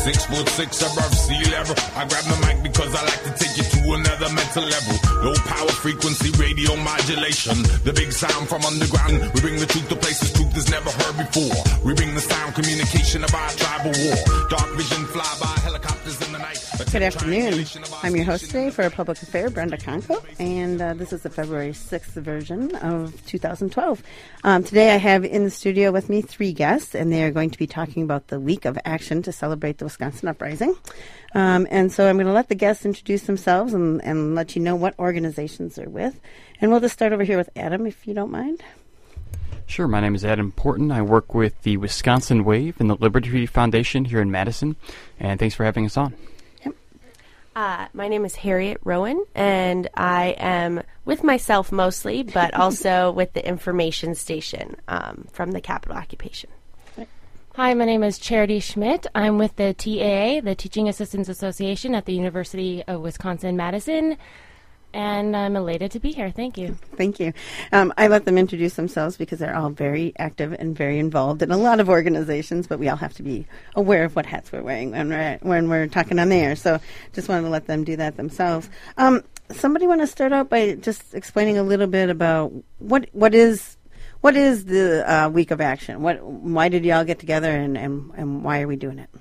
6'6" above sea level. I grab the mic because I like to take you to another mental level. Low power frequency radio modulation. The big sound from underground. We bring the truth to places truth is never heard before. We bring the sound communication of our tribal war. Dark vision fly by helicopters in the night. Good afternoon. I'm your host today for Public Affair, Brenda Conco, and this is the February 6th version of 2012. Today I have in the studio with me 3 guests, and they are going to be talking about the week of action to celebrate the Wisconsin Uprising. And so I'm going to let the guests introduce themselves and let you know what organizations they're with. And we'll just start over here with Adam, if you don't mind. Sure. My name is Adam Porton. I work with the Wisconsin Wave and the Liberty Foundation here in Madison, and thanks for having us on. My name is Harriet Rowan, and I am with myself mostly, but also with the information station from the Capitol Occupation. Hi, my name is Charity Schmidt. I'm with the TAA, the Teaching Assistants Association at the University of Wisconsin-Madison, and I'm elated to be here. Thank you. Thank you. I let them introduce themselves because they're all very active and very involved in a lot of organizations, but we all have to be aware of what hats we're wearing when we're talking on the air. So just wanted to let them do that themselves. Somebody want to start out by just explaining a little bit about what is the week of action? Why did y'all get together and why are we doing it?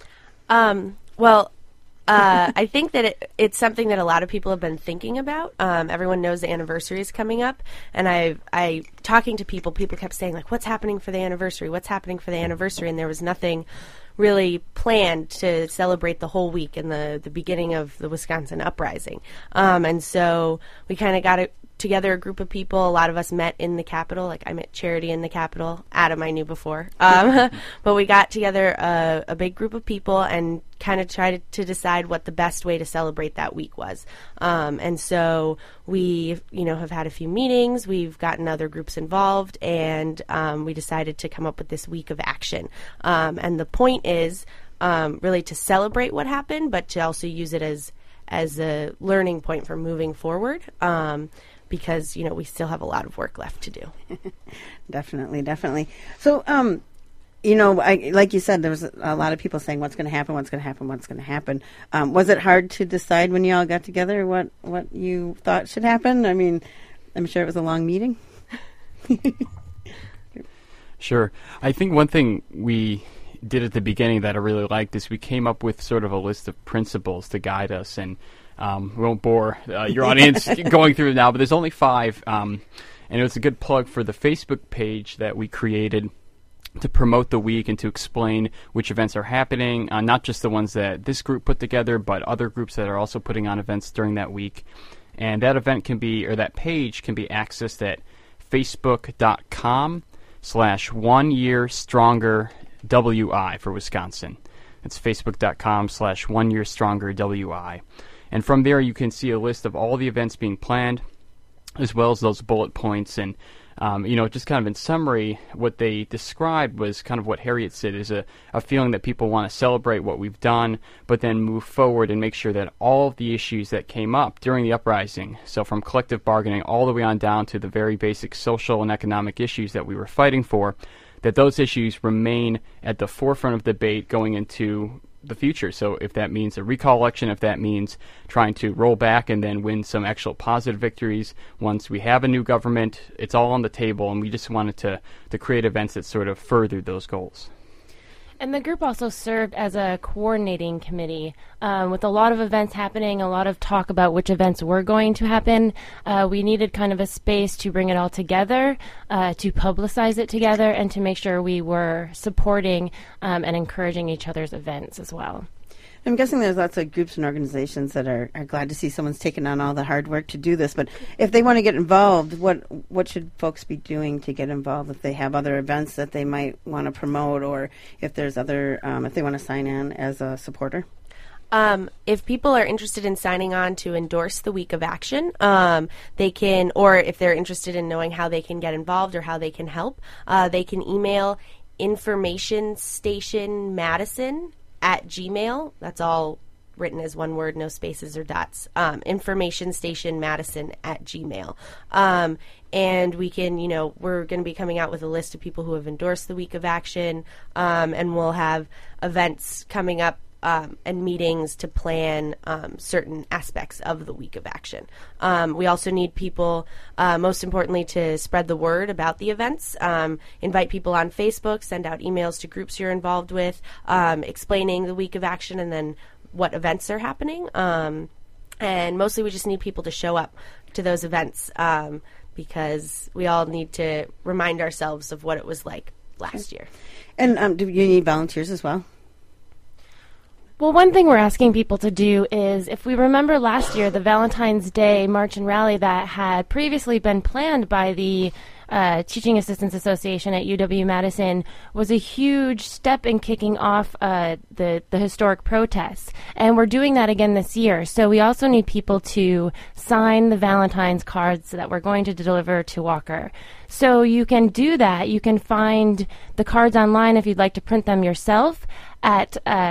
I think that it's something that a lot of people have been thinking about. Everyone knows the anniversary is coming up, and I talking to people kept saying, like, what's happening for the anniversary? What's happening for the anniversary? And there was nothing really planned to celebrate the whole week in the beginning of the Wisconsin Uprising. And so we kind of got together a group of people. A lot of us met in the Capitol. Like, I met Charity in the Capitol. Adam I knew before. But we got together a big group of people and kind of tried to decide what the best way to celebrate that week was. And so we, have had a few meetings. We've gotten other groups involved, and we decided to come up with this week of action. And the point is really to celebrate what happened, but to also use it as a learning point for moving forward. Because, we still have a lot of work left to do. Definitely. So, like you said, there was a lot of people saying what's going to happen. Was it hard to decide when you all got together what you thought should happen? I mean, I'm sure it was a long meeting. Sure. I think one thing we did at the beginning that I really liked is we came up with sort of a list of principles to guide us, and we won't bore your audience going through it now, but there's only 5, and it was a good plug for the Facebook page that we created to promote the week and to explain which events are happening, not just the ones that this group put together, but other groups that are also putting on events during that week. And that event that page can be accessed at facebook.com/OneYearStrongerWI for Wisconsin. It's facebook.com/OneYearStrongerWI. And from there, you can see a list of all the events being planned, as well as those bullet points. And, just kind of in summary, what they described was kind of what Harriet said, is a feeling that people want to celebrate what we've done, but then move forward and make sure that all of the issues that came up during the uprising, so from collective bargaining all the way on down to the very basic social and economic issues that we were fighting for, that those issues remain at the forefront of debate going into the future. So if that means a recall election, if that means trying to roll back and then win some actual positive victories once we have a new government, it's all on the table, and we just wanted to create events that sort of furthered those goals. And the group also served as a coordinating committee with a lot of events happening, a lot of talk about which events were going to happen. We needed kind of a space to bring it all together, to publicize it together, and to make sure we were supporting and encouraging each other's events as well. I'm guessing there's lots of groups and organizations that are glad to see someone's taken on all the hard work to do this. But if they want to get involved, what should folks be doing to get involved? If they have other events that they might want to promote, or if there's other, if they want to sign in as a supporter? If people are interested in signing on to endorse the week of action, they can, or if they're interested in knowing how they can get involved or how they can help, they can email informationstationmadison@gmail. That's all written as one word, no spaces or dots. Informationstationmadison@gmail. And we can, we're going to be coming out with a list of people who have endorsed the week of action, and we'll have events coming up and meetings to plan certain aspects of the week of action. We also need people, most importantly, to spread the word about the events, invite people on Facebook, send out emails to groups you're involved with, explaining the week of action and then what events are happening. And mostly we just need people to show up to those events because we all need to remind ourselves of what it was like last year. And do you need volunteers as well? Well, one thing we're asking people to do is, if we remember last year, the Valentine's Day March and Rally that had previously been planned by the Teaching Assistants Association at UW-Madison was a huge step in kicking off the historic protests. And we're doing that again this year. So we also need people to sign the Valentine's cards that we're going to deliver to Walker. So you can do that. You can find the cards online if you'd like to print them yourself at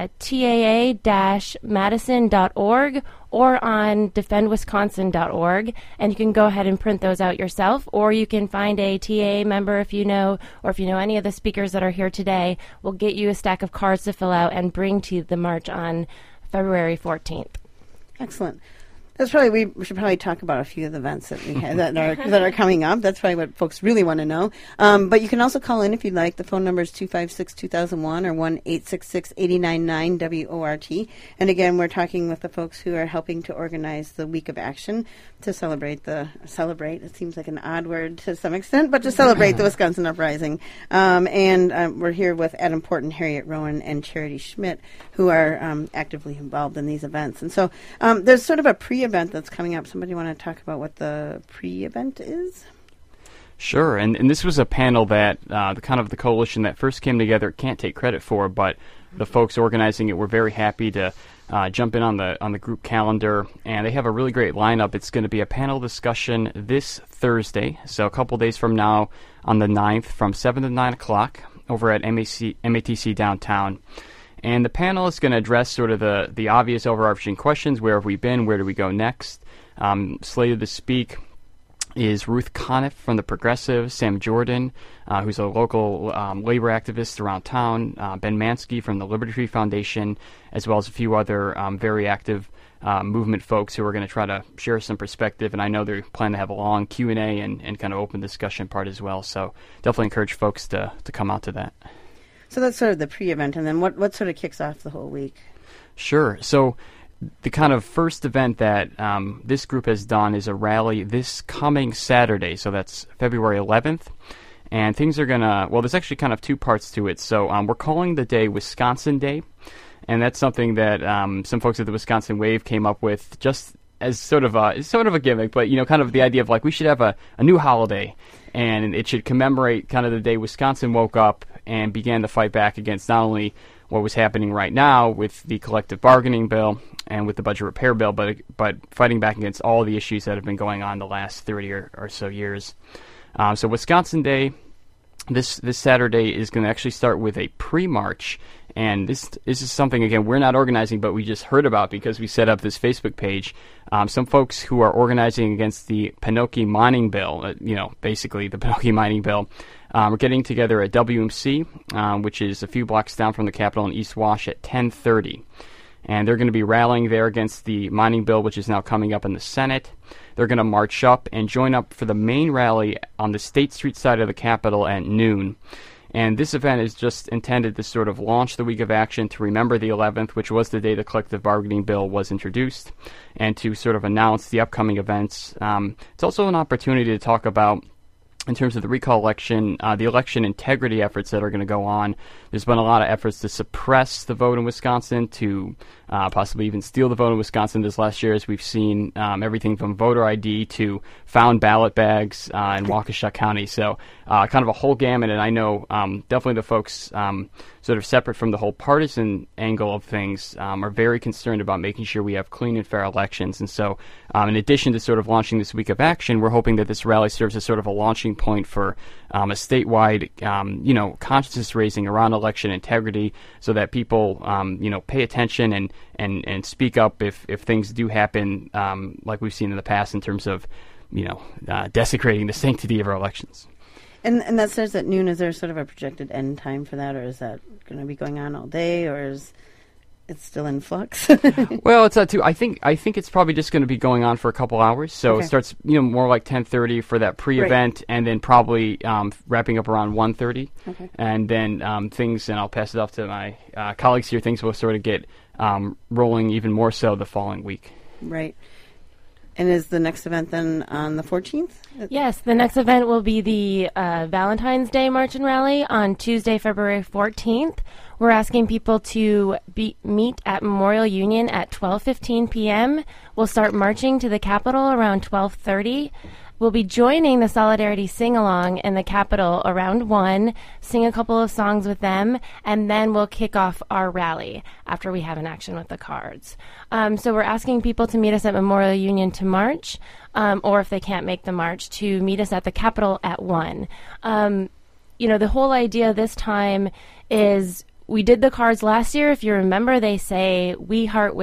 taa-madison.org or on defendwisconsin.org, and you can go ahead and print those out yourself, or you can find a TA member if you know, or if you know any of the speakers that are here today, we'll get you a stack of cards to fill out and bring to the march on February 14th. Excellent. That's probably, we should probably talk about a few of the events that we have that are coming up. That's probably what folks really want to know. But you can also call in if you'd like. The phone number is 256-2001 or 1-866-899-WORT. And again, we're talking with the folks who are helping to organize the Week of Action to celebrate, it seems like an odd word to some extent, but to celebrate the Wisconsin Uprising. And we're here with Adam Porton, Harriet Rowan, and Charity Schmidt, who are actively involved in these events. And so there's sort of a pre-event that's coming up. Somebody want to talk about what the pre-event is? Sure, and this was a panel that the coalition that first came together can't take credit for, but the folks organizing it were very happy to jump in on the group calendar, and they have a really great lineup. It's going to be a panel discussion this Thursday, so a couple days from now on the 9th from 7 to 9 o'clock over at MATC downtown. And the panel is going to address sort of the obvious overarching questions. Where have we been? Where do we go next? Slated to speak is Ruth Conniff from the Progressive, Sam Jordan, who's a local labor activist around town, Ben Mansky from the Liberty Tree Foundation, as well as a few other very active movement folks who are going to try to share some perspective. And I know they plan to have a long Q&A and kind of open discussion part as well. So definitely encourage folks to come out to that. So that's sort of the pre-event, and then what sort of kicks off the whole week? Sure. So the kind of first event that this group has done is a rally this coming Saturday, so that's February 11th. And things are going to, there's actually kind of two parts to it. So we're calling the day Wisconsin Day, and that's something that some folks at the Wisconsin Wave came up with just as sort of a gimmick, but, kind of the idea of like we should have a new holiday, and it should commemorate kind of the day Wisconsin woke up and began to fight back against not only what was happening right now with the collective bargaining bill and with the budget repair bill, but fighting back against all the issues that have been going on the last 30 or so years. So Wisconsin Day this Saturday is going to actually start with a pre-march, and this is something, again, we're not organizing, but we just heard about because we set up this Facebook page. Some folks who are organizing against the Penokee mining bill, basically the Penokee mining bill, we're getting together at WMC, which is a few blocks down from the Capitol in East Wash at 10:30. And they're going to be rallying there against the mining bill, which is now coming up in the Senate. They're going to march up and join up for the main rally on the State Street side of the Capitol at noon. And this event is just intended to sort of launch the Week of Action to remember the 11th, which was the day the collective bargaining bill was introduced, and to sort of announce the upcoming events. It's also an opportunity to talk about, in terms of the recall election, the election integrity efforts that are going to go on. There's been a lot of efforts to suppress the vote in Wisconsin, to possibly even steal the vote in Wisconsin this last year, as we've seen everything from voter ID to found ballot bags in Waukesha County. So kind of a whole gamut, and I know definitely the folks sort of separate from the whole partisan angle of things are very concerned about making sure we have clean and fair elections. And so in addition to sort of launching this Week of Action, we're hoping that this rally serves as sort of a launching point for a statewide, consciousness raising around election integrity, so that people, pay attention and speak up if things do happen, like we've seen in the past in terms of, desecrating the sanctity of our elections. And that starts at noon. Is there sort of a projected end time for that, or is that going to be going on all day, or is... it's still in flux? Well, it's too. I think it's probably just going to be going on for a couple hours. So Okay. it starts, more like 10:30 for that pre-event, and then probably wrapping up around 1:30. Okay. And then things, and I'll pass it off to my colleagues here. Things will sort of get rolling even more so the following week. Right. And is the next event then on the 14th? Yes, the next event will be the Valentine's Day March and Rally on Tuesday, February 14th. We're asking people to meet at Memorial Union at 12:15 p.m. We'll start marching to the Capitol around 12:30. We'll be joining the Solidarity Sing-Along in the Capitol around 1, sing a couple of songs with them, and then we'll kick off our rally after we have an action with the cards. So we're asking people to meet us at Memorial Union to march, or if they can't make the march, to meet us at the Capitol at 1. The whole idea this time is we did the cards last year. If you remember, they say, We Heart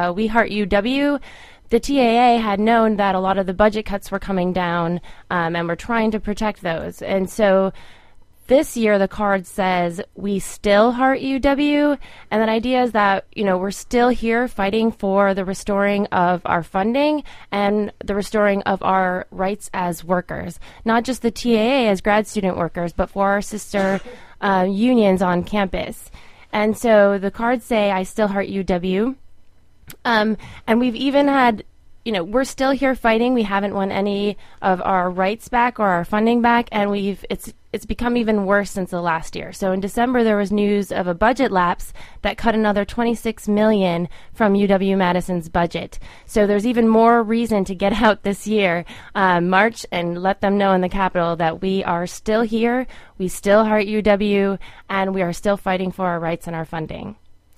UW. The TAA had known that a lot of the budget cuts were coming down, and we're trying to protect those. And so this year the card says, We Still Heart UW. And the idea is that, we're still here fighting for the restoring of our funding and the restoring of our rights as workers. Not just the TAA as grad student workers, but for our sister unions on campus. And so the cards say, I Still Heart UW. And we've even had, we're still here fighting. We haven't won any of our rights back or our funding back, and it's become even worse since the last year. So in December, there was news of a budget lapse that cut another $26 million from UW-Madison's budget. So there's even more reason to get out this year, march, and let them know in the Capitol that we are still here, we still heart UW, and we are still fighting for our rights and our funding.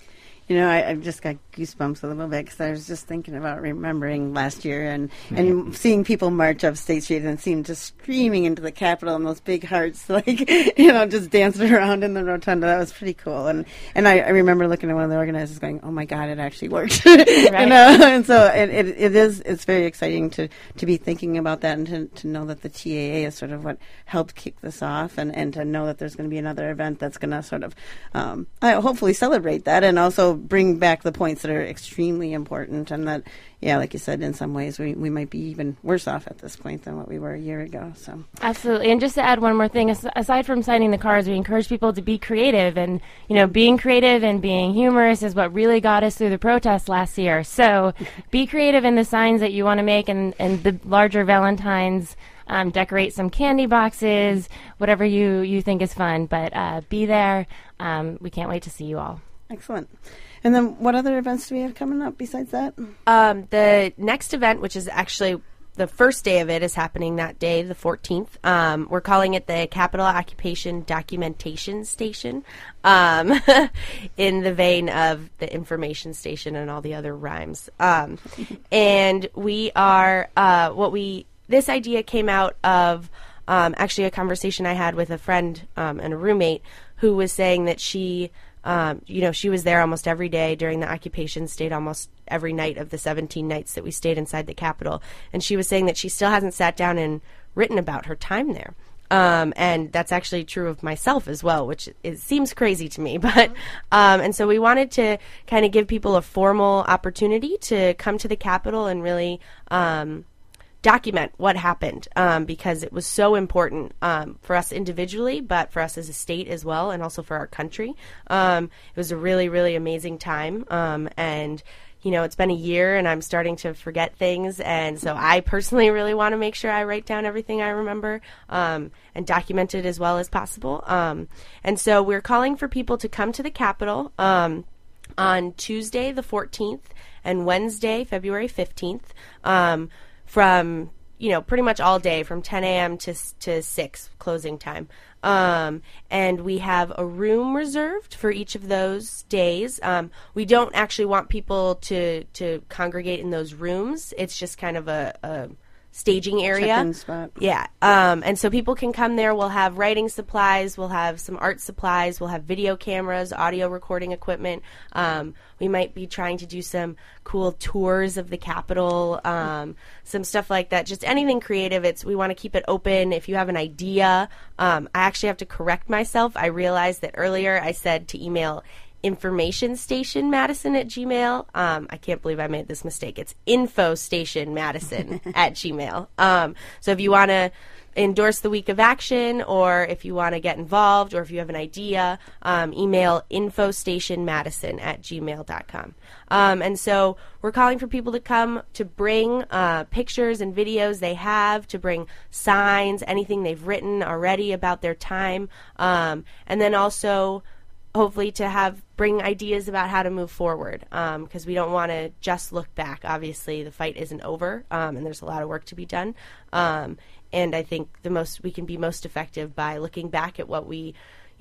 I've just got goosebumps a little bit because I was just thinking about remembering last year and seeing people march up State Street and seeing just streaming into the Capitol and those big hearts, just dancing around in the rotunda. That was pretty cool. And I remember looking at one of the organizers going, "Oh my God, it actually worked!" Right. And so it's very exciting to be thinking about that and to know that the TAA is sort of what helped kick this off, and to know that there's going to be another event that's going to sort of hopefully celebrate that and also bring back the points that are extremely important, and that, like you said, in some ways we might be even worse off at this point than what we were a year ago. So absolutely. And just to add one more thing, aside from signing the cards, we encourage people to be creative, and being creative and being humorous is what really got us through the protests last year. So be creative in the signs that you want to make, and the larger Valentines. Decorate some candy boxes, whatever you think is fun, but be there. We can't wait to see you all. Excellent. And then what other events do we have coming up besides that? The next event, which is actually the first day of it, is happening that day, the 14th. We're calling it the Capitol Occupation Documentation Station, in the vein of the information station and all the other rhymes. And we are, this idea came out of actually a conversation I had with a friend and a roommate who was saying that she was there almost every day during the occupation, stayed almost every night of the 17 nights that we stayed inside the Capitol. And she was saying that she still hasn't sat down and written about her time there. And that's actually true of myself as well, which seems crazy to me. But and so we wanted to kind of give people a formal opportunity to come to the Capitol and really document what happened, because it was so important for us individually, but for us as a state as well, and also for our country. It was a really, really amazing time, and it's been a year, and I'm starting to forget things, and so I personally really want to make sure I write down everything I remember and document it as well as possible. And so we're calling for people to come to the Capitol on Tuesday the 14th and Wednesday, February 15th, from pretty much all day from 10 a.m. to 6 closing time. And we have a room reserved for each of those days. We don't actually want people to congregate in those rooms. It's just kind of a staging area. Check-in spot. Yeah. And so people can come there. We'll have writing supplies. We'll have some art supplies. We'll have video cameras, audio recording equipment. We might be trying to do some cool tours of the Capitol, some stuff like that. Just anything creative. We want to keep it open. If you have an idea, I actually have to correct myself. I realized that earlier I said to email informationstationmadison@gmail. I can't believe I made this mistake. It's infostationmadison@gmail. So if you want to endorse the Week of Action, or if you want to get involved, or if you have an idea, email infostationmadison@gmail.com. And so we're calling for people to come to bring pictures and videos they have, to bring signs, anything they've written already about their time, and then also hopefully to bring ideas about how to move forward, because we don't want to just look back. Obviously, the fight isn't over, and there's a lot of work to be done. And I think we can be most effective by looking back at what we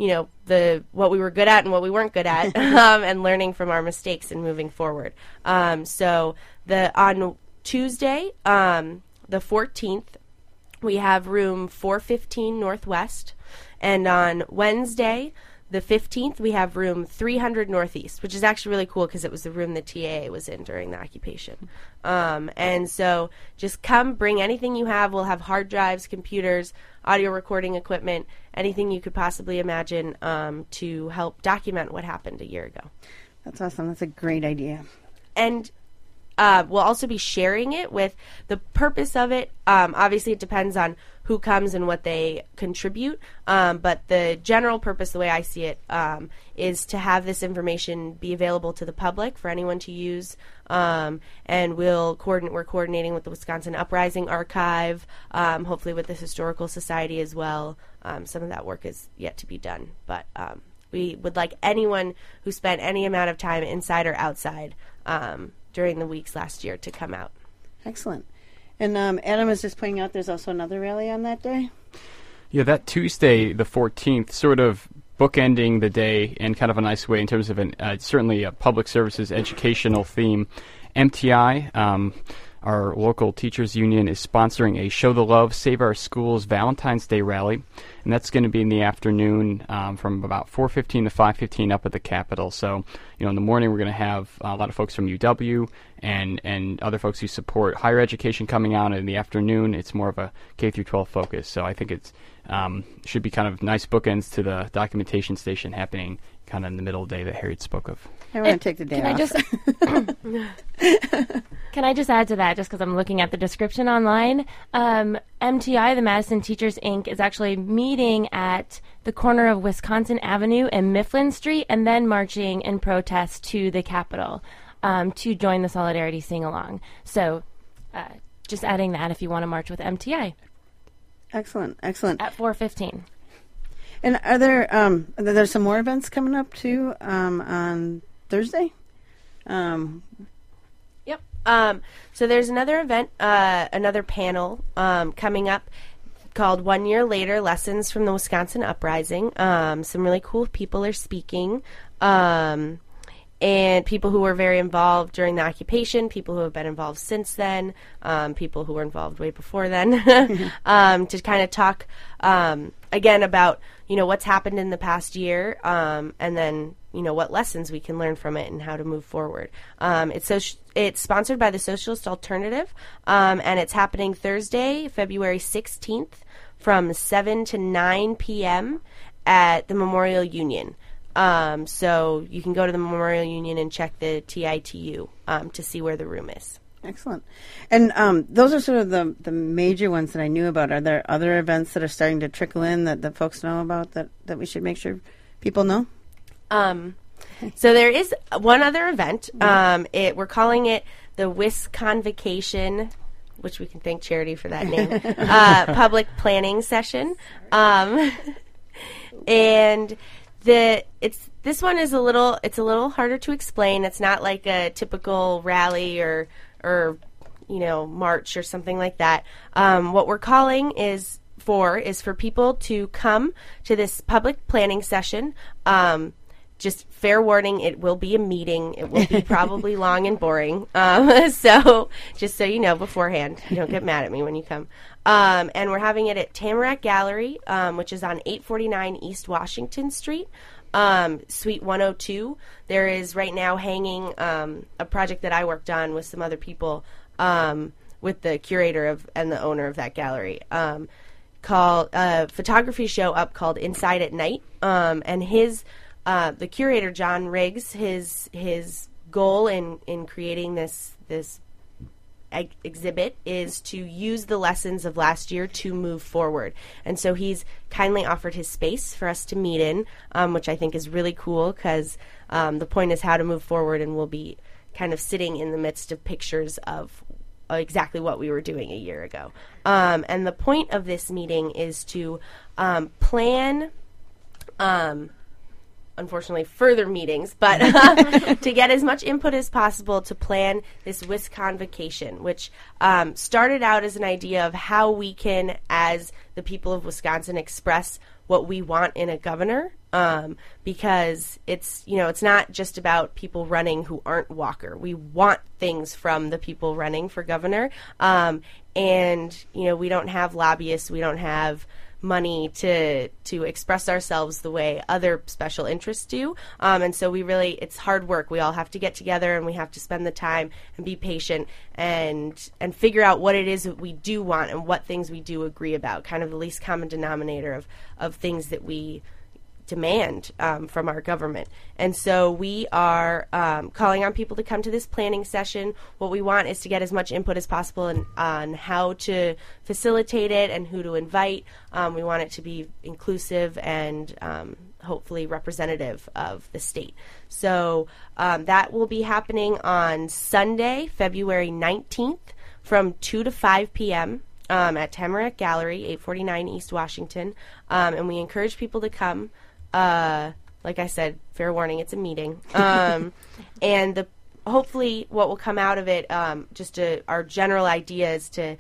were good at and what we weren't good at, and learning from our mistakes and moving forward. So on Tuesday, the 14th, we have room 415 Northwest, and on Wednesday, the 15th, we have room 300 Northeast, which is actually really cool because it was the room the TAA was in during the occupation. And so just come, bring anything you have. We'll have hard drives, computers, audio recording equipment, anything you could possibly imagine, to help document what happened a year ago. That's awesome. That's a great idea. And we'll also be sharing it with the purpose of it. Obviously, it depends on who comes and what they contribute. But the general purpose, the way I see it, is to have this information be available to the public for anyone to use. And we're coordinating with the Wisconsin Uprising Archive, hopefully with the Historical Society as well. Some of that work is yet to be done. But we would like anyone who spent any amount of time inside or outside during the weeks last year to come out. Excellent. And Adam was just pointing out there's also another rally on that day. Yeah, that Tuesday, the 14th, sort of bookending the day in kind of a nice way in terms of certainly a public services educational theme. MTI, our local teachers union, is sponsoring a Show the Love, Save Our Schools Valentine's Day rally, and that's going to be in the afternoon from about 4:15 to 5:15 up at the Capitol. So, in the morning we're going to have a lot of folks from UW and other folks who support higher education coming out, and in the afternoon it's more of a K-12 focus. So I think it's should be kind of nice bookends to the documentation station happening kind of in the middle of the day that Harriet spoke of. I want to take the day off. Can I just add to that, just because I'm looking at the description online? MTI, the Madison Teachers Inc., is actually meeting at the corner of Wisconsin Avenue and Mifflin Street, and then marching in protest to the Capitol to join the Solidarity Sing-Along. So just adding that if you want to march with MTI. Excellent, excellent. At 4:15. And are there's some more events coming up too on Thursday? Yep. So there's another event, another panel coming up called 1 Year Later, Lessons from the Wisconsin Uprising. Some really cool people are speaking. And people who were very involved during the occupation, people who have been involved since then, people who were involved way before then, to kind of talk again about what's happened in the past year, and then what lessons we can learn from it and how to move forward. It's sponsored by the Socialist Alternative, and it's happening Thursday, February 16th, from 7 to 9 p.m. at the Memorial Union. So you can go to the Memorial Union and check the TITU to see where the room is. Excellent. And those are sort of the major ones that I knew about. Are there other events that are starting to trickle in that the folks know about that we should make sure people know? So there is one other event. We're calling it the WisConvocation, which we can thank Charity for that name, public planning session. And this one is a little harder to explain. It's not like a typical rally or march or something like that. What we're calling is for people to come to this public planning session. Just fair warning, it will be a meeting. It will be probably long and boring. So just so you know beforehand, you don't get mad at me when you come. And we're having it at Tamarack Gallery, which is on 849 East Washington Street, Suite 102. There is right now hanging a project that I worked on with some other people, with the curator and the owner of that gallery, called a photography show up called Inside at Night. And his the curator, John Riggs, his goal in creating this exhibit is to use the lessons of last year to move forward. And so he's kindly offered his space for us to meet in, which I think is really cool because the point is how to move forward, and we'll be kind of sitting in the midst of pictures of exactly what we were doing a year ago. And the point of this meeting is to plan unfortunately further meetings, but to get as much input as possible to plan this WisConvocation, which started out as an idea of how we can, as the people of Wisconsin, express what we want in a governor, because it's not just about people running who aren't Walker. We want things from the people running for governor, and we don't have lobbyists, we don't have money to express ourselves the way other special interests do, and so it's hard work. We all have to get together and we have to spend the time and be patient and figure out what it is that we do want and what things we do agree about, kind of the least common denominator of things that we demand from our government. And so we are calling on people to come to this planning session. What we want is to get as much input as possible on how to facilitate it and who to invite. We want it to be inclusive and hopefully representative of the state. So that will be happening on Sunday, February 19th from 2 to 5 p.m. At Tamarack Gallery, 849 East Washington. And we encourage people to come. Like I said, fair warning, it's a meeting. And hopefully what will come out of it, our general idea is to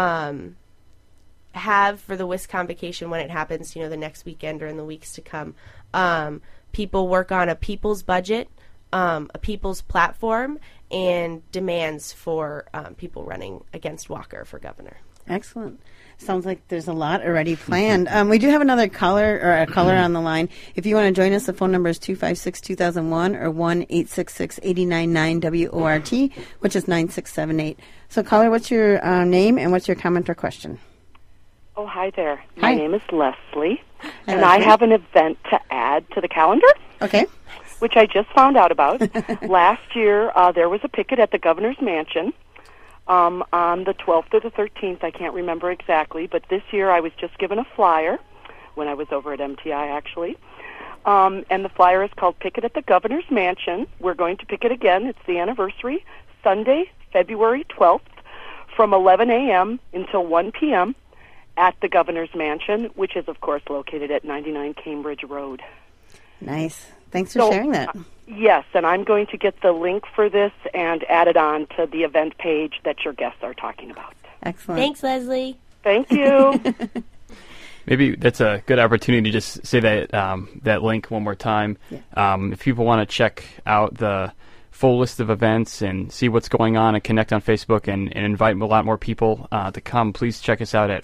have for the WisConvocation when it happens, the next weekend or in the weeks to come, people work on a people's budget, a people's platform, and demands for people running against Walker for governor. Excellent. Sounds like there's a lot already planned. We do have another caller on the line. If you want to join us, the phone number is 256-2001 or 1-866-899-WORT, which is 9678. So, caller, what's your name and what's your comment or question? Oh, hi there. Hi. My name is Leslie, and Leslie. I have an event to add to the calendar. Okay. Which I just found out about. Last year, there was a picket at the governor's mansion. On the 12th or the 13th, I can't remember exactly, but this year I was just given a flyer when I was over at MTI, actually. And the flyer is called Picket at the Governor's Mansion. We're going to picket again. It's the anniversary, Sunday, February 12th, from 11 a.m. until 1 p.m. at the Governor's Mansion, which is, of course, located at 99 Cambridge Road. Nice. Thanks for sharing that. Yes, and I'm going to get the link for this and add it on to the event page that your guests are talking about. Excellent. Thanks, Leslie. Thank you. Maybe that's a good opportunity to just say that link one more time. Yeah. If people want to check out the full list of events and see what's going on and connect on Facebook and invite a lot more people to come, please check us out at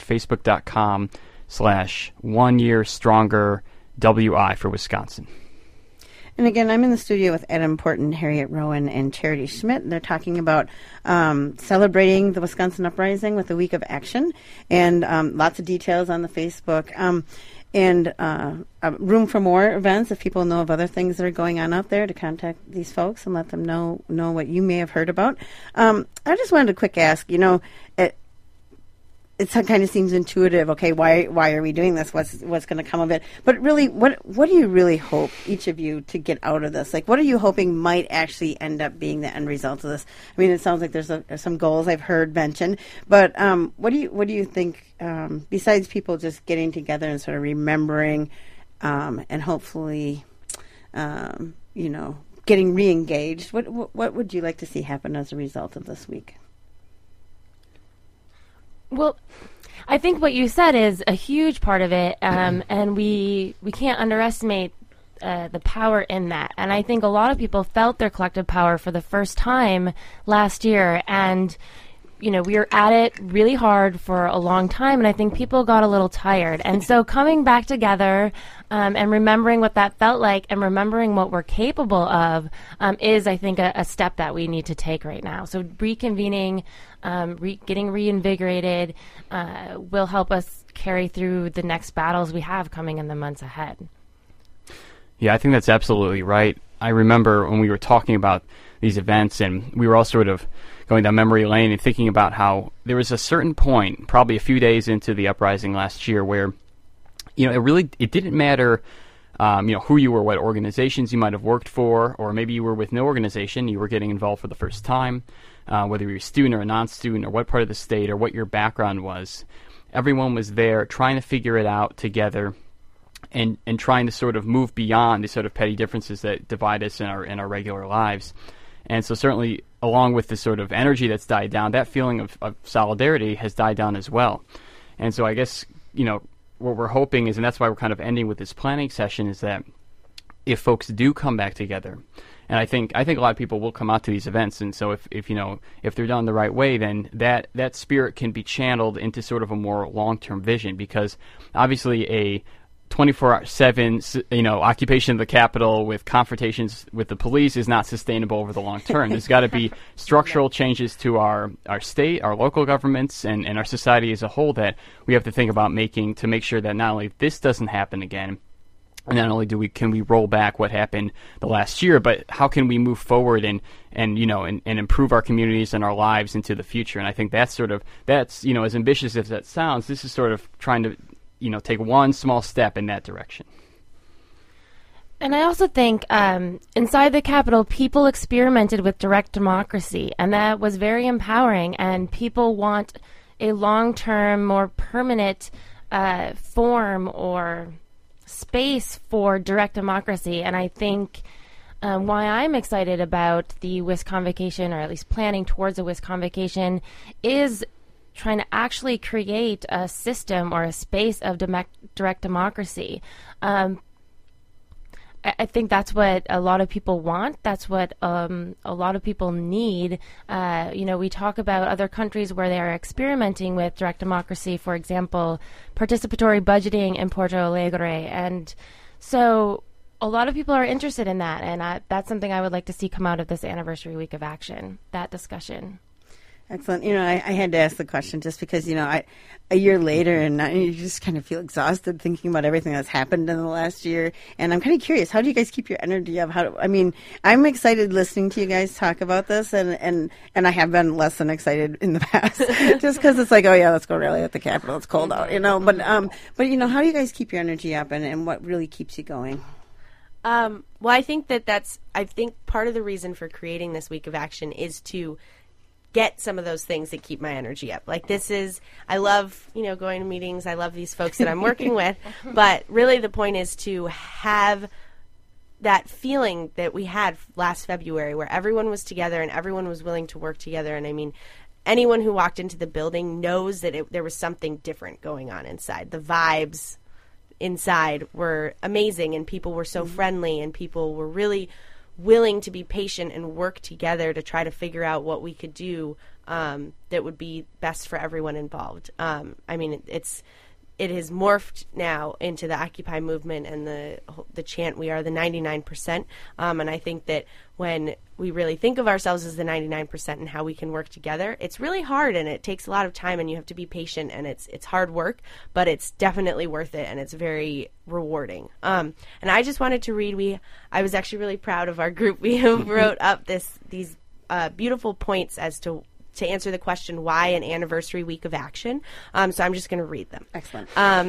facebook.com/OneYearStrongerWI for Wisconsin. And again, I'm in the studio with Adam Porton, Harriet Rowan, and Charity Schmidt. And they're talking about celebrating the Wisconsin Uprising with a week of action, and lots of details on the Facebook. And room for more events if people know of other things that are going on out there, to contact these folks and let them know what you may have heard about. I just wanted to quick ask, it kind of seems intuitive. Okay, why are we doing this? What's going to come of it? But really, what do you really hope, each of you, to get out of this? Like, what are you hoping might actually end up being the end result of this? I mean, it sounds like there's some goals I've heard mentioned, but what do you think? Besides people just getting together and sort of remembering, and hopefully, getting re-engaged. What would you like to see happen as a result of this week? Well, I think what you said is a huge part of it, and we can't underestimate the power in that. And I think a lot of people felt their collective power for the first time last year, and we were at it really hard for a long time, and I think people got a little tired. And so coming back together and remembering what that felt like and remembering what we're capable of is, I think, a step that we need to take right now. So reconvening, getting reinvigorated will help us carry through the next battles we have coming in the months ahead. Yeah, I think that's absolutely right. I remember when we were talking about these events, and we were all sort of going down memory lane and thinking about how there was a certain point, probably a few days into the uprising last year, where it didn't matter who you were, what organizations you might have worked for, or maybe you were with no organization, you were getting involved for the first time, whether you're a student or a non-student or what part of the state or what your background was. Everyone was there trying to figure it out together and trying to sort of move beyond the sort of petty differences that divide us in our regular lives. And so certainly, along with the sort of energy that's died down, that feeling of solidarity has died down as well. And so I guess, what we're hoping is, and that's why we're kind of ending with this planning session, is that if folks do come back together, and I think a lot of people will come out to these events, and so if they're done the right way, then that spirit can be channeled into sort of a more long-term vision, because obviously a 24/7, occupation of the Capitol with confrontations with the police is not sustainable over the long term. There's got to be structural changes to our state, our local governments, and our society as a whole that we have to think about making to make sure that not only this doesn't happen again, and not only can we roll back what happened the last year, but how can we move forward and improve our communities and our lives into the future? And I think that's as ambitious as that sounds, this is sort of trying to take one small step in that direction. And I also think inside the Capitol, people experimented with direct democracy, and that was very empowering, and people want a long-term, more permanent form or space for direct democracy. And I think why I'm excited about the WisConvocation, or at least planning towards a WisConvocation, is trying to actually create a system or a space of direct democracy. I think that's what a lot of people want. That's what a lot of people need. We talk about other countries where they are experimenting with direct democracy, for example, participatory budgeting in Porto Alegre. And so a lot of people are interested in that, and that's something I would like to see come out of this anniversary week of action, that discussion. Excellent. I had to ask the question just because, a year later, and you just kind of feel exhausted thinking about everything that's happened in the last year. And I'm kind of curious, how do you guys keep your energy up? I'm excited listening to you guys talk about this, and I have been less than excited in the past, just because it's like, oh yeah, let's go rally at the Capitol. It's cold out, But how do you guys keep your energy up, and what really keeps you going? Well, I think I think part of the reason for creating this week of action is to get some of those things that keep my energy up. Like I love, going to meetings. I love these folks that I'm working with. But really the point is to have that feeling that we had last February where everyone was together and everyone was willing to work together. And I mean, anyone who walked into the building knows that there was something different going on inside. The vibes inside were amazing, and people were so friendly, and people were really willing to be patient and work together to try to figure out what we could do that would be best for everyone involved. It has morphed now into the Occupy movement and the chant, "We are the 99%." And I think that when we really think of ourselves as the 99% and how we can work together, it's really hard, and it takes a lot of time, and you have to be patient, and it's hard work, but it's definitely worth it, and it's very rewarding. And I just wanted to read. I was actually really proud of our group. We wrote up these beautiful points as to answer the question, why an anniversary week of action. So I'm just going to read them. Excellent.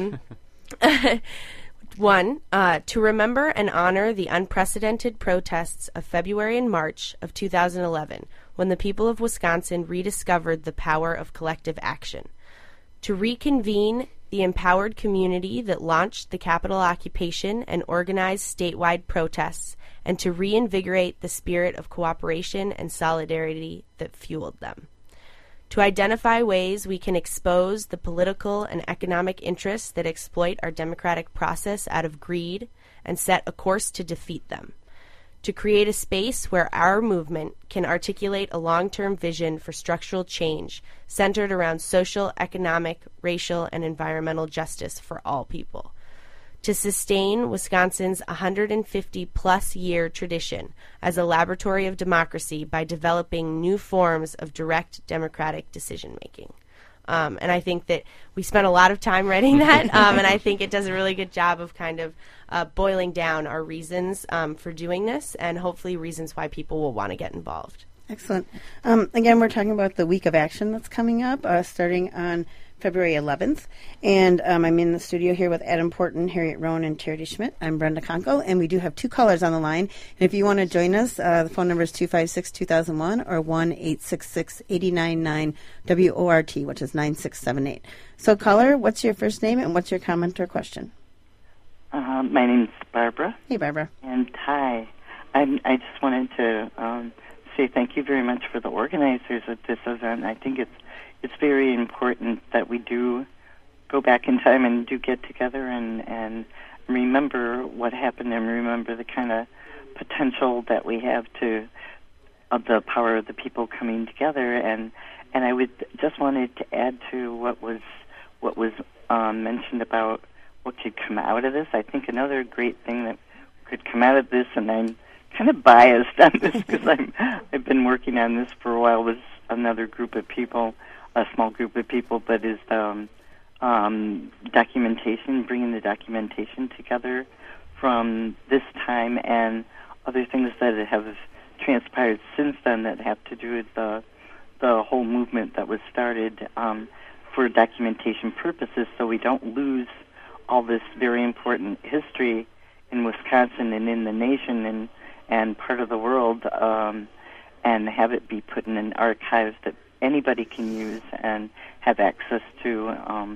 1, to remember and honor the unprecedented protests of February and March of 2011, when the people of Wisconsin rediscovered the power of collective action. To reconvene the empowered community that launched the Capitol occupation and organized statewide protests, and to reinvigorate the spirit of cooperation and solidarity that fueled them. To identify ways we can expose the political and economic interests that exploit our democratic process out of greed and set a course to defeat them. To create a space where our movement can articulate a long-term vision for structural change centered around social, economic, racial, and environmental justice for all people. To sustain Wisconsin's 150-plus year tradition as a laboratory of democracy by developing new forms of direct democratic decision-making. And I think that we spent a lot of time writing that, and I think it does a really good job of kind of boiling down our reasons for doing this, and hopefully reasons why people will want to get involved. Excellent. Again, we're talking about the Week of Action that's coming up, starting on February 11th. And I'm in the studio here with Adam Porton, Harriet Rowan, and Charity Schmidt. I'm Brenda Conkle, and we do have two callers on the line. And if you want to join us, the phone number is 256-2001 or 1-866-899-WORT, which is 9678. So, caller, what's your first name and what's your comment or question? My name's Barbara. Hey, Barbara. And hi. I just wanted to say thank you very much for the organizers of this event. I think it's very important that we do go back in time and do get together and remember what happened and remember the kind of potential that we have of the power of the people coming together. And I would just wanted to add to what was mentioned about what could come out of this. I think another great thing that could come out of this, and I'm kind of biased on this because I've been working on this for a while with another group of people, a small group of people, but is documentation, bringing the documentation together from this time and other things that have transpired since then that have to do with the whole movement that was started for documentation purposes, so we don't lose all this very important history in Wisconsin and in the nation and part of the world, and have it be put in an archive that anybody can use and have access to,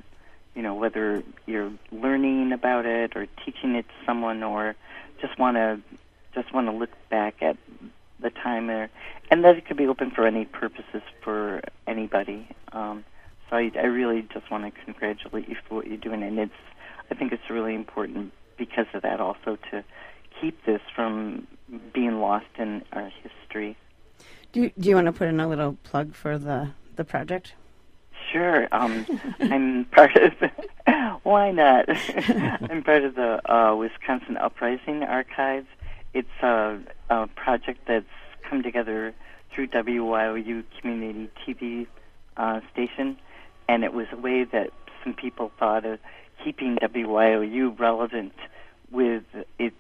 whether you're learning about it or teaching it to someone or just want to look back at the time there, and that it could be open for any purposes for anybody. So I really just want to congratulate you for what you're doing, and I think it's really important because of that also to keep this from being lost in our history. Do you want to put in a little plug for the project? Sure. I'm part of why not? I'm part of the Wisconsin Uprising Archive. It's a project that's come together through WYOU Community TV station, and it was a way that some people thought of keeping WYOU relevant with its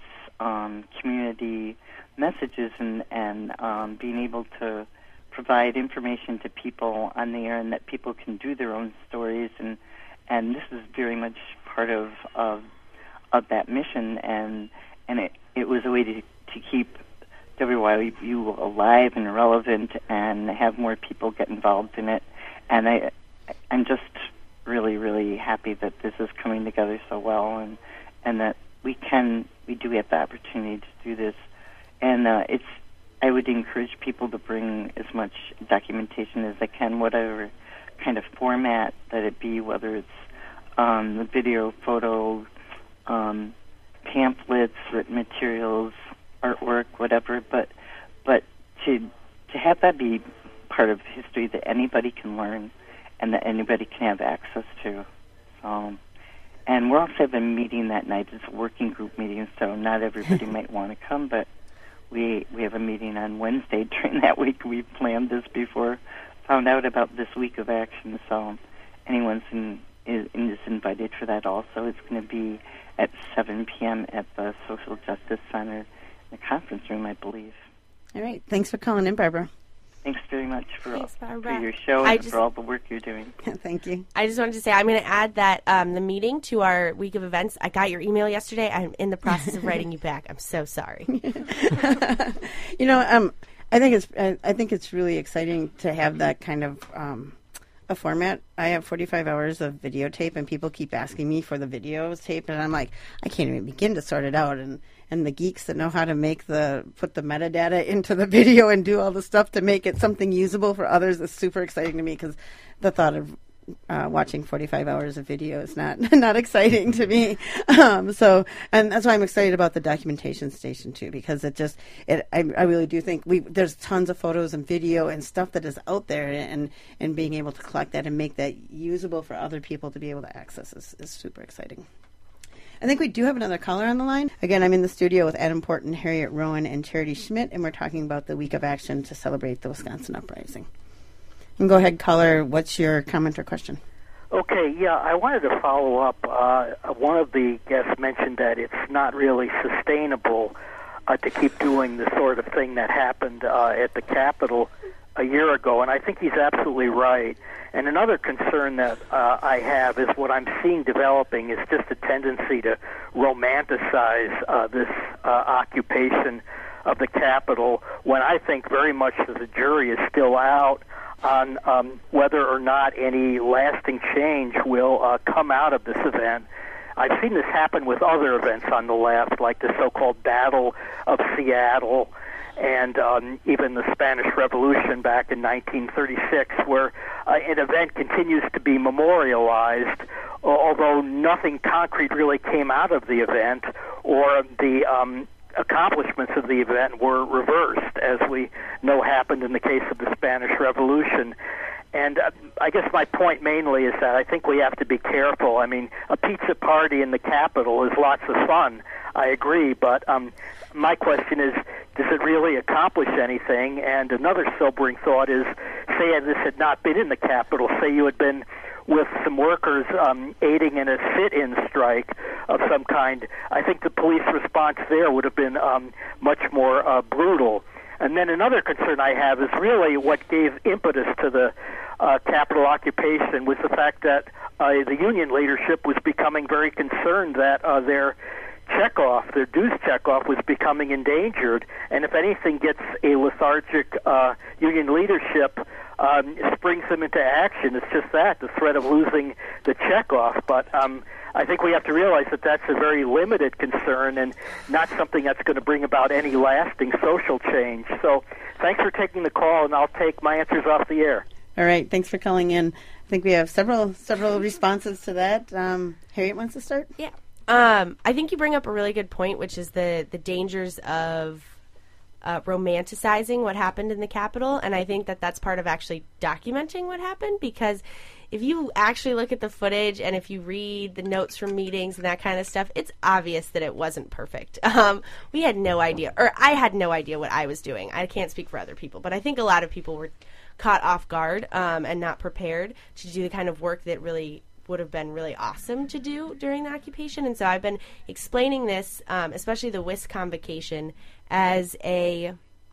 community messages and being able to provide information to people on the air, and that people can do their own stories, and this is very much part of that mission, and it was a way to keep WYOU alive and relevant and have more people get involved in it, and I'm just really, really happy that this is coming together so well, and that we do have the opportunity to do this, and I would encourage people to bring as much documentation as they can, whatever kind of format that it be, whether it's the video, photo, pamphlets, written materials, artwork, whatever. But to have that be part of history that anybody can learn and that anybody can have access to. And we're also having a meeting that night. It's a working group meeting, so not everybody might want to come, but we have a meeting on Wednesday during that week. We planned this before, found out about this Week of Action, so anyone's is invited for that also. It's going to be at 7 p.m. at the Social Justice Center, in the conference room, I believe. All right. Thanks for calling in, Barbara. Thanks very much for your show and for all the work you're doing. Thank you. I just wanted to say I'm going to add that the meeting to our week of events. I got your email yesterday. I'm in the process of writing you back. I'm so sorry. I think it's really exciting to have that kind of a format. I have 45 hours of videotape, and people keep asking me for the videos tape, and I'm like, I can't even begin to sort it out. And the geeks that know how to put the metadata into the video and do all the stuff to make it something usable for others is super exciting to me, because the thought of watching 45 hours of video is not exciting to me. And that's why I'm excited about the documentation station too, because I really do think there's tons of photos and video and stuff that is out there, and being able to collect that and make that usable for other people to be able to access is super exciting. I think we do have another caller on the line. Again, I'm in the studio with Adam Porton, Harriet Rowan, and Charity Schmidt, and we're talking about the Week of Action to celebrate the Wisconsin Uprising. And go ahead, caller. What's your comment or question? Okay, yeah, I wanted to follow up. One of the guests mentioned that it's not really sustainable to keep doing the sort of thing that happened at the Capitol a year ago, and I think he's absolutely right. And another concern that I have is what I'm seeing developing is just a tendency to romanticize this occupation of the Capitol, when I think very much that the jury is still out on whether or not any lasting change will come out of this event. I've seen this happen with other events on the left, like the so-called Battle of Seattle, and even the Spanish Revolution back in 1936, where an event continues to be memorialized, although nothing concrete really came out of the event, or the accomplishments of the event were reversed, as we know happened in the case of the Spanish Revolution. And I guess my point mainly is that I think we have to be careful. I mean, a pizza party in the Capitol is lots of fun, I agree, but my question is, does it really accomplish anything? And another sobering thought is, say this had not been in the Capitol, say you had been with some workers aiding in a sit-in strike of some kind, I think the police response there would have been much more brutal. And then another concern I have is really what gave impetus to the Capitol occupation was the fact that the union leadership was becoming very concerned that their dues checkoff was becoming endangered, and if anything gets a lethargic union leadership, springs them into action. It's just that, the threat of losing the checkoff. But I think we have to realize that that's a very limited concern and not something that's going to bring about any lasting social change. So thanks for taking the call, and I'll take my answers off the air. All right, thanks for calling in. I think we have several responses to that. Harriet wants to start? Yeah. I think you bring up a really good point, which is the dangers of romanticizing what happened in the Capitol, and I think that that's part of actually documenting what happened, because if you actually look at the footage and if you read the notes from meetings and that kind of stuff, it's obvious that it wasn't perfect. We had no idea, or I had no idea what I was doing. I can't speak for other people, but I think a lot of people were caught off guard and not prepared to do the kind of work that really would have been really awesome to do during the occupation. And so I've been explaining this, especially the WIS convocation, as a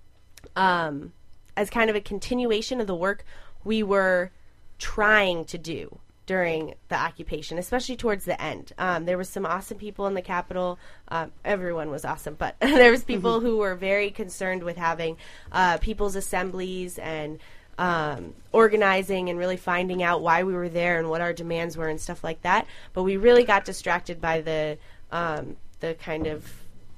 as kind of a continuation of the work we were trying to do during the occupation, especially towards the end. There was some awesome people in the Capitol. Everyone was awesome, but there was people who were very concerned with having people's assemblies and organizing and really finding out why we were there and what our demands were and stuff like that. But we really got distracted by the kind of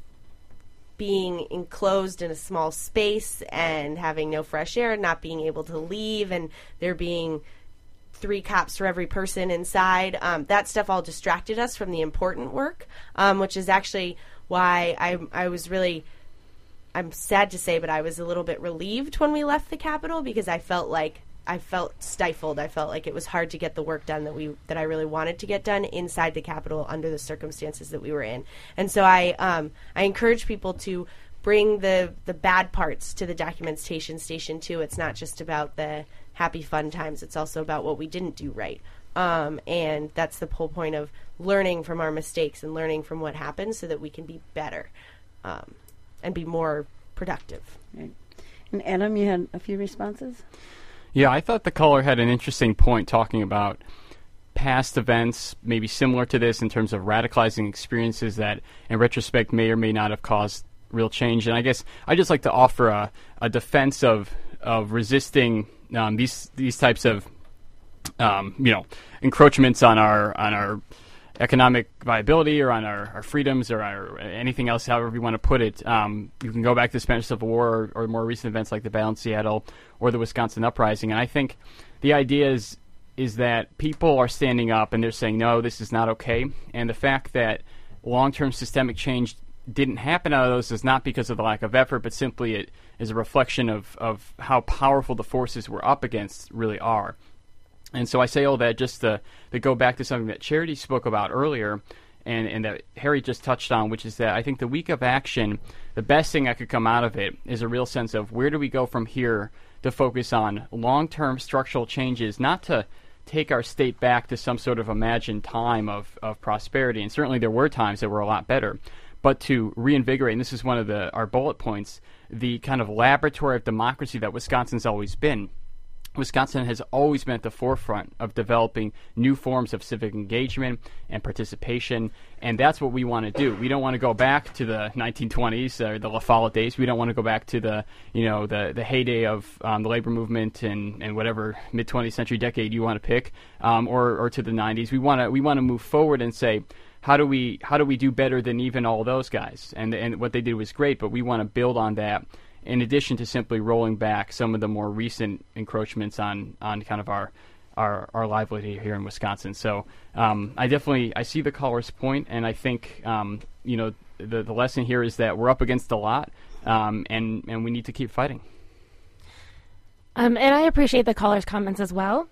being enclosed in a small space and having no fresh air, not being able to leave, and there being 3 cops for every person inside. That stuff all distracted us from the important work, which is actually why I was really, I'm sad to say, but I was a little bit relieved when we left the Capitol, because I felt stifled. I felt like it was hard to get the work done that I really wanted to get done inside the Capitol under the circumstances that we were in. And so I encourage people to bring the bad parts to the documentation station too. It's not just about the happy fun times. It's also about what we didn't do right. And that's the whole point of learning from our mistakes and learning from what happened so that we can be better and be more productive. Right. And Adam, you had a few responses? Yeah, I thought the caller had an interesting point talking about past events, maybe similar to this in terms of radicalizing experiences that, in retrospect, may or may not have caused real change. And I guess I'd just like to offer a defense of resisting these types of encroachments on our economic viability or on our freedoms or anything else, however you want to put it. You can go back to the Spanish Civil War or more recent events like the Battle in Seattle or the Wisconsin Uprising. And I think the idea is that people are standing up and they're saying, no, this is not okay. And the fact that long-term systemic change didn't happen out of those is not because of the lack of effort, but simply it is a reflection of how powerful the forces we're up against really are. And so I say all that just to go back to something that Charity spoke about earlier and that Harry just touched on, which is that I think the week of action, the best thing that could come out of it is a real sense of where do we go from here to focus on long-term structural changes, not to take our state back to some sort of imagined time of prosperity, and certainly there were times that were a lot better, but to reinvigorate, and this is one of our bullet points, the kind of laboratory of democracy that Wisconsin's always been. Wisconsin has always been at the forefront of developing new forms of civic engagement and participation, and that's what we want to do. We don't want to go back to the 1920s or the La Follette days. We don't want to go back to the heyday of the labor movement and whatever mid-20th century decade you want to pick, or to the 90s. We want to move forward and say, how do we do better than even all those guys? And what they did was great, but we want to build on that, in addition to simply rolling back some of the more recent encroachments on kind of our livelihood here in Wisconsin. So I see the caller's point, and I think the lesson here is that we're up against a lot, and we need to keep fighting. And I appreciate the caller's comments as well.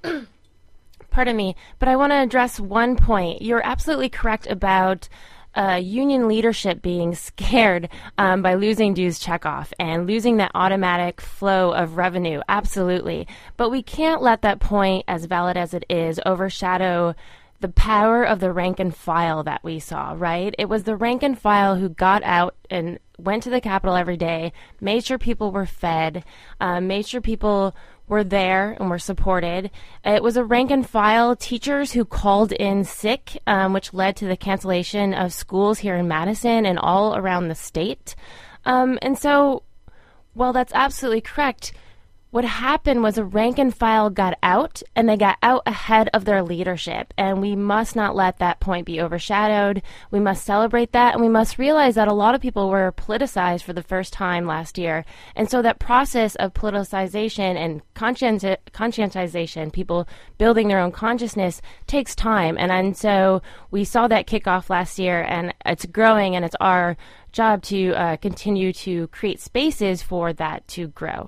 Pardon me, but I want to address one point. You're absolutely correct about union leadership being scared by losing dues checkoff and losing that automatic flow of revenue. Absolutely. But we can't let that point, as valid as it is, overshadow the power of the rank and file that we saw, right? It was the rank and file who got out and went to the Capitol every day, made sure people were fed, made sure people were there and were supported. It was a rank and file teachers who called in sick, which led to the cancellation of schools here in Madison and all around the state. And so, while that's absolutely correct, what happened was a rank and file got out, and they got out ahead of their leadership. And we must not let that point be overshadowed. We must celebrate that, and we must realize that a lot of people were politicized for the first time last year. And so that process of politicization and conscientization, people building their own consciousness, takes time. And so we saw that kick off last year, and it's growing, and it's our job to continue to create spaces for that to grow.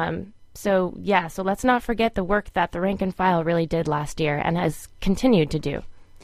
So let's not forget the work that the rank and file really did last year and has continued to do.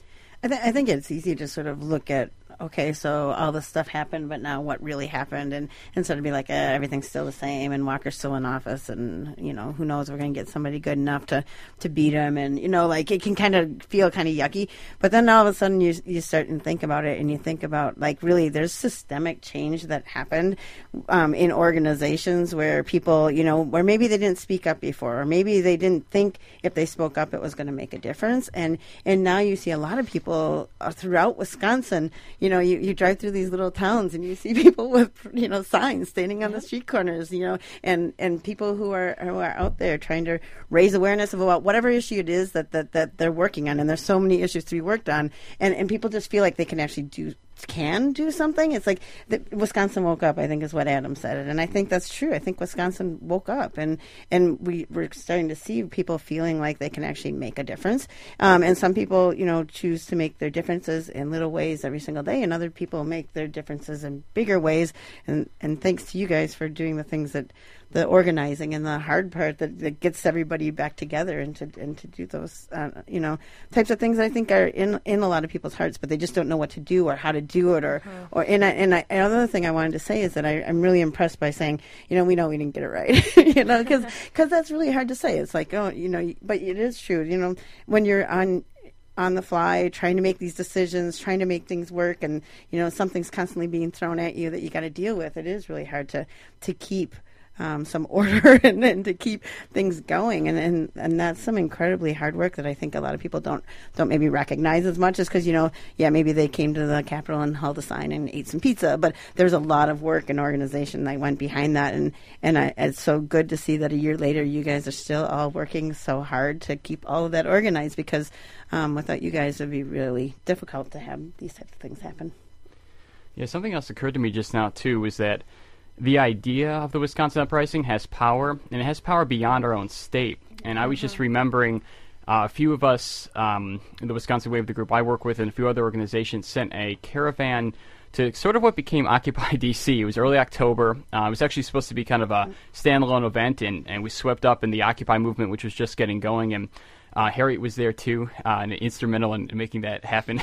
I think it's easy to sort of look at, okay, so all this stuff happened, but now what really happened? And sort of be like, everything's still the same, and Walker's still in office, and, who knows, we're going to get somebody good enough to beat him. And, it can kind of feel kind of yucky. But then all of a sudden you start and think about it, and you think about, really, there's systemic change that happened in organizations where people, where maybe they didn't speak up before, or maybe they didn't think if they spoke up it was going to make a difference. And now you see a lot of people throughout Wisconsin, you drive through these little towns and you see people with, signs standing on the street corners, and people who are out there trying to raise awareness about whatever issue it is that they're working on. And there's so many issues to be worked on. And people just feel like they can actually do something. It's like Wisconsin woke up, I think is what Adam said. And I think that's true. I think Wisconsin woke up, and we're starting to see people feeling like they can actually make a difference. And some people, choose to make their differences in little ways every single day, and other people make their differences in bigger ways. And thanks to you guys for doing the things that the organizing and the hard part that gets everybody back together and to do those, types of things that I think are in a lot of people's hearts, but they just don't know what to do or how to do it. Another thing I wanted to say is that I'm really impressed by saying, we know we didn't get it right, because that's really hard to say. It's like, but it is true, when you're on the fly, trying to make these decisions, trying to make things work, and, something's constantly being thrown at you that you got to deal with. It is really hard to keep some order and to keep things going, and that's some incredibly hard work that I think a lot of people don't maybe recognize as much as because maybe they came to the Capitol and held a sign and ate some pizza, but there's a lot of work and organization that went behind that, and it's so good to see that a year later you guys are still all working so hard to keep all of that organized, because without you guys it would be really difficult to have these types of things happen. Yeah, something else occurred to me just now too was that the idea of the Wisconsin Uprising has power, and it has power beyond our own state. And I was just remembering a few of us, in the Wisconsin Wave, the group I work with, and a few other organizations sent a caravan to sort of what became Occupy DC. It was early October. It was actually supposed to be kind of a standalone event, and we swept up in the Occupy movement, which was just getting going. And Harriet was there too, and instrumental in making that happen.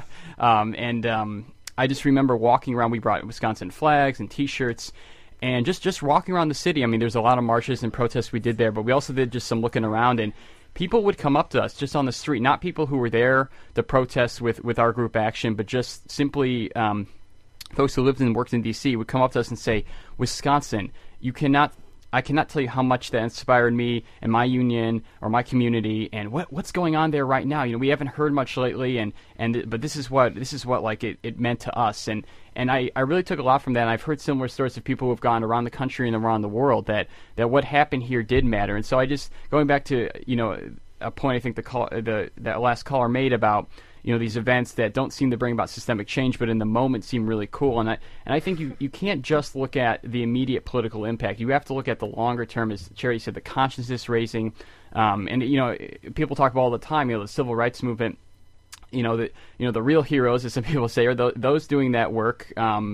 I just remember walking around. We brought Wisconsin flags and T-shirts, and just walking around the city. I mean, there's a lot of marches and protests we did there, but we also did just some looking around, and people would come up to us just on the street, not people who were there to protest with our group action, but just simply folks who lived and worked in D.C. would come up to us and say, Wisconsin, I cannot tell you how much that inspired me and my union or my community, and what's going on there right now. We haven't heard much lately, but this is what like it meant to us, and I really took a lot from that. And I've heard similar stories of people who have gone around the country and around the world that what happened here did matter. And so I just, going back to a point I think that last caller made about these events that don't seem to bring about systemic change, but in the moment seem really cool. And I think you can't just look at the immediate political impact. You have to look at the longer term, as Charity said, the consciousness raising. And people talk about all the time, the civil rights movement. The real heroes, as some people say, are those doing that work.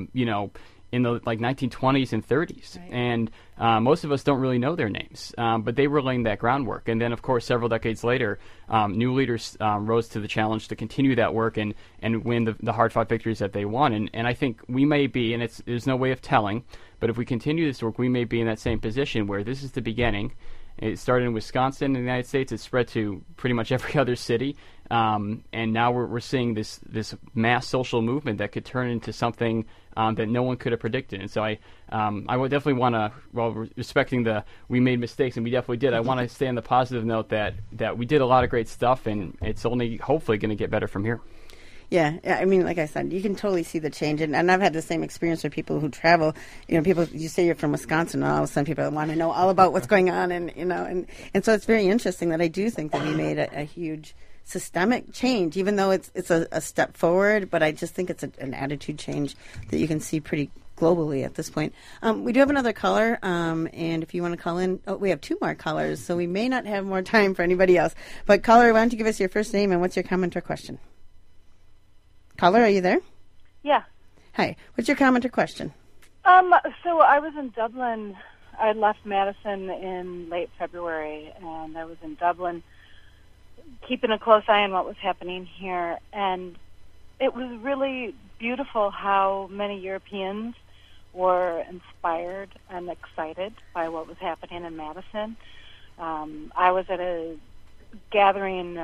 In the 1920s and 30s, right. And most of us don't really know their names, but they were laying that groundwork. And then, of course, several decades later, new leaders rose to the challenge to continue that work and win the hard-fought victories that they won. And I think we may be, and there's no way of telling, but if we continue this work, we may be in that same position where this is the beginning. It started in Wisconsin in the United States. It spread to pretty much every other city. And now we're seeing this mass social movement that could turn into something that no one could have predicted. And so I would definitely want to, while respecting we made mistakes, and we definitely did, I want to stay on the positive note that we did a lot of great stuff, and it's only hopefully going to get better from here. Yeah, I mean, like I said, you can totally see the change, and I've had the same experience with people who travel. People, you say you're from Wisconsin, and all of a sudden people want to know all about what's going on, and so it's very interesting that I do think that we made a huge systemic change, even though it's a step forward, but I just think it's an attitude change that you can see pretty globally at this point. We do have another caller, and if you want to call in, we have two more callers, so we may not have more time for anybody else. But caller, why don't you give us your first name and what's your comment or question? Caller, are you there? Yeah. Hi. What's your comment or question? So I was in Dublin. I left Madison in late February, and I was in Dublin keeping a close eye on what was happening here. And it was really beautiful how many Europeans were inspired and excited by what was happening in Madison. I was at a gathering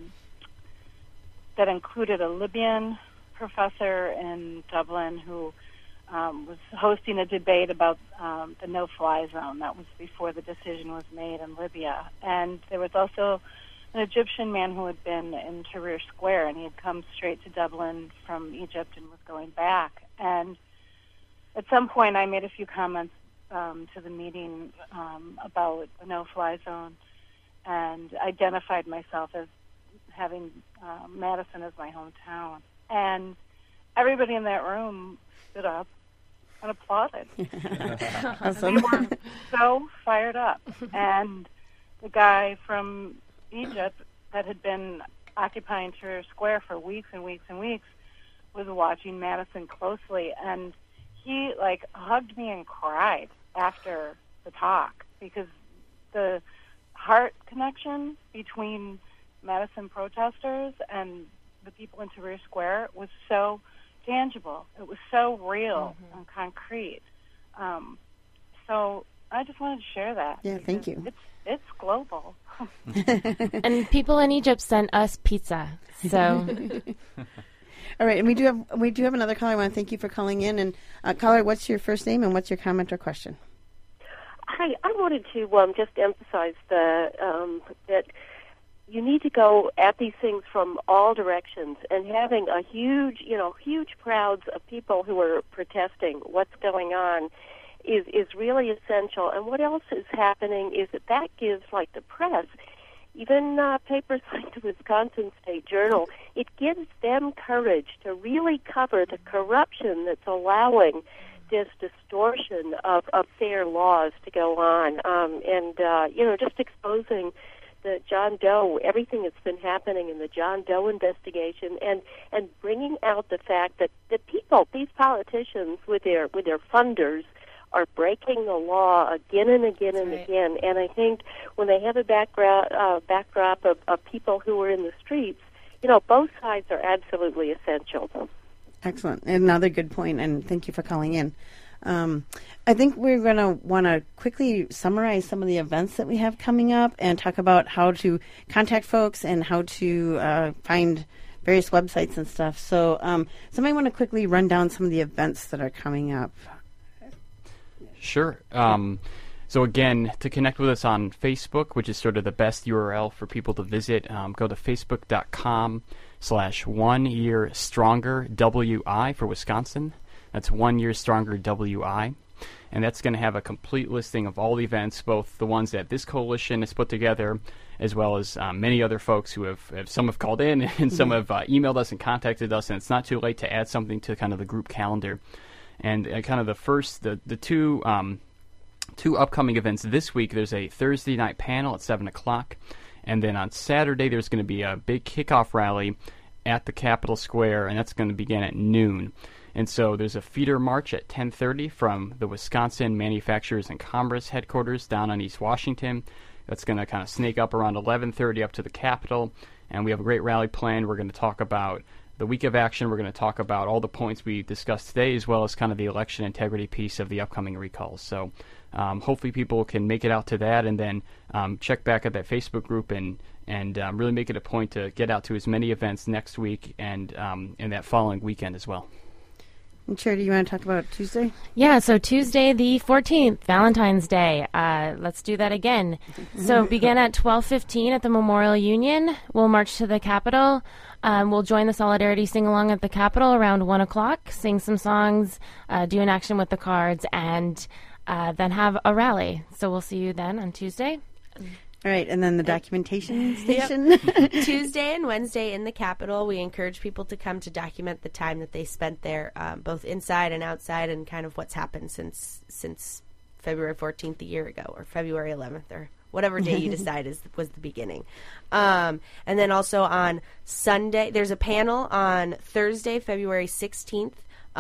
that included a Libyan professor in Dublin who was hosting a debate about the no-fly zone. That was before the decision was made in Libya. And there was also an Egyptian man who had been in Tahrir Square, and he had come straight to Dublin from Egypt and was going back. And at some point I made a few comments to the meeting about the no-fly zone and identified myself as having Madison as my hometown. And everybody in that room stood up and applauded. Awesome. They were so fired up. And the guy from Egypt that had been occupying Tahrir Square for weeks and weeks and weeks was watching Madison closely. And he, hugged me and cried after the talk because the heart connection between Madison protesters and the people in Tahrir Square was so tangible. It was so real and concrete. So I just wanted to share that. Yeah, thank you. It's global. And people in Egypt sent us pizza. So, all right, and we do have another caller. I want to thank you for calling in. And caller, what's your first name and what's your comment or question? Hi, I wanted to just emphasize that you need to go at these things from all directions, and having a huge crowds of people who are protesting what's going on is really essential. And what else is happening is that gives, the press, even papers like the Wisconsin State Journal, it gives them courage to really cover the corruption that's allowing this distortion of fair laws to go on, and just exposing the John Doe, everything that's been happening in the John Doe investigation, and bringing out the fact that the people, these politicians with their funders, are breaking the law again and again and again. And I think when they have a backdrop of people who are in the streets, both sides are absolutely essential. Excellent. Another good point, and thank you for calling in. I think we're going to want to quickly summarize some of the events that we have coming up and talk about how to contact folks and how to find various websites and stuff. So somebody want to quickly run down some of the events that are coming up? Sure. So again, to connect with us on Facebook, which is sort of the best URL for people to visit, go to facebook.com/OneYearStrongerWI for Wisconsin. That's 1 Year Stronger WI. And that's going to have a complete listing of all the events, both the ones that this coalition has put together, as well as many other folks who have some have called in and some have emailed us and contacted us. And it's not too late to add something to kind of the group calendar. And kind of the two upcoming events this week, there's a Thursday night panel at 7 o'clock. And then on Saturday, there's going to be a big kickoff rally at the Capitol Square, and that's going to begin at noon. And so there's a feeder march at 10:30 from the Wisconsin Manufacturers and Commerce headquarters down on East Washington. That's going to kind of snake up around 11:30 up to the Capitol. And we have a great rally planned. We're going to talk about the week of action. We're going to talk about all the points we discussed today, as well as kind of the election integrity piece of the upcoming recalls. So hopefully people can make it out to that, and then check back at that Facebook group and really make it a point to get out to as many events next week and that following weekend as well. And Charity, you want to talk about Tuesday? Yeah, so Tuesday the 14th, Valentine's Day. Let's do that again. So begin at 12:15 at the Memorial Union. We'll march to the Capitol. We'll join the Solidarity Sing-Along at the Capitol around 1 o'clock, sing some songs, do an action with the cards, and then have a rally. So we'll see you then on Tuesday. All right, and then the documentation station. Yep. Tuesday and Wednesday in the Capitol, we encourage people to come to document the time that they spent there, both inside and outside, and kind of what's happened since February 14th a year ago, or February 11th, or whatever day you decide was the beginning. And then also on Sunday, there's a panel on Thursday, February 16th,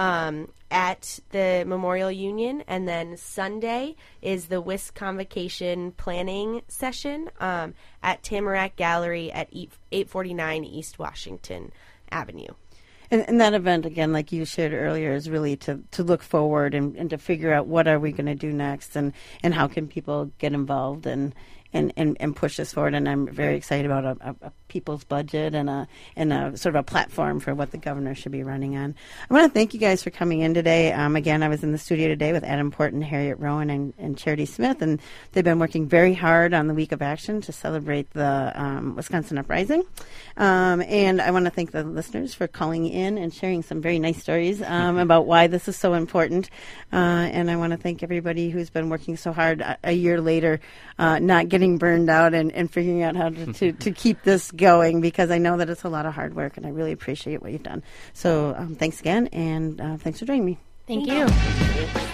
at the Memorial Union, and then Sunday is the WISC Convocation Planning Session at Tamarack Gallery at 849 East Washington Avenue. And that event, again, like you shared earlier, is really to look forward and to figure out what are we going to do next, and how can people get involved and push this forward. And I'm very excited about a people's budget and a sort of a platform for what the governor should be running on. I want to thank you guys for coming in today. Again, I was in the studio today with Adam Porton, Harriet Rowan, and Charity Smith, and they've been working very hard on the Week of Action to celebrate the Wisconsin Uprising. And I want to thank the listeners for calling in and sharing some very nice stories about why this is so important. And I want to thank everybody who's been working so hard a year later, not getting burned out and figuring out how to keep this going, because I know that it's a lot of hard work, and I really appreciate what you've done. So thanks again, and thanks for joining me. Thank you.